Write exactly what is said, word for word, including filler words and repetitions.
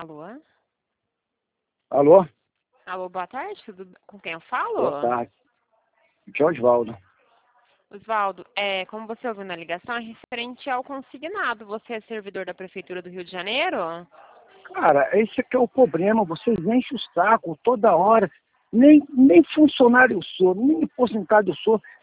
Alô? Alô? Alô, boa tarde, tudo com quem eu falo? Boa tarde. Aqui é o Osvaldo. Osvaldo, é, como você ouviu na ligação, é referente ao consignado. Você é servidor da Prefeitura do Rio de Janeiro? Cara, esse aqui é o problema. Vocês enchem o saco toda hora. Nem, nem funcionário eu sou, nem aposentado eu sou.